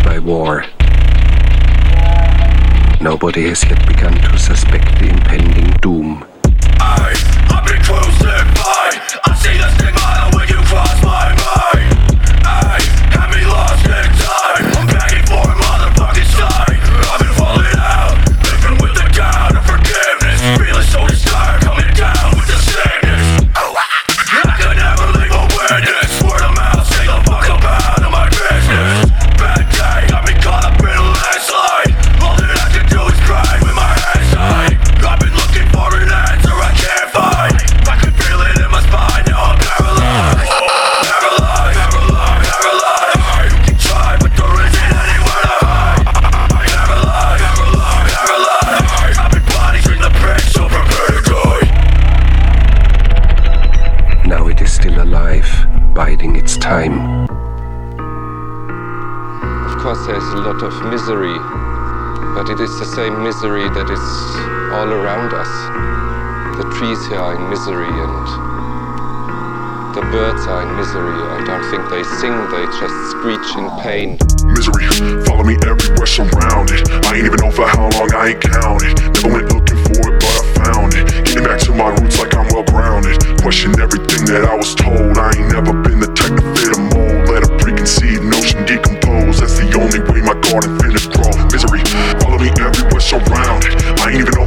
by war. Nobody has yet begun to suspect the impending doom. I've been crucified. I see the stigma when you cross my mind. Had me lost in time. I'm begging for a motherfucking sign. I've been falling out, living with the doubt of forgiveness. Feeling so disturbed, coming down with the sickness. I could never leave a witness. Word of mouth, say the fuck up out of my business. Bad day, got me caught up in a landslide. All that I can do is cry with my hands tied. I've been looking for an answer I can't find. I can feel it in my spine, now I'm paralyzed. Paralyzed, paralyzed, paralyzed. You can try, but there isn't anywhere to hide. Paralyzed, paralyzed, paralyzed. I've been bodies in the pit, so prepare to die. Now it is still alive, biding its time. Of course there's a lot of misery, but it is the same misery that is all around us. The trees here are in misery and the birds are in misery. I don't think they sing, they just screech in pain. Misery, follow me everywhere surrounded. I ain't even know for how long, I ain't counted. Never went looking for it, but I found it. Getting back to my roots like I'm well grounded. Question everything that I was told. I ain't never been the type to fit a mold. Let a preconceived notion decompose. That's the only way my garden finna grow. Misery, follow me everywhere surrounded. I ain't even know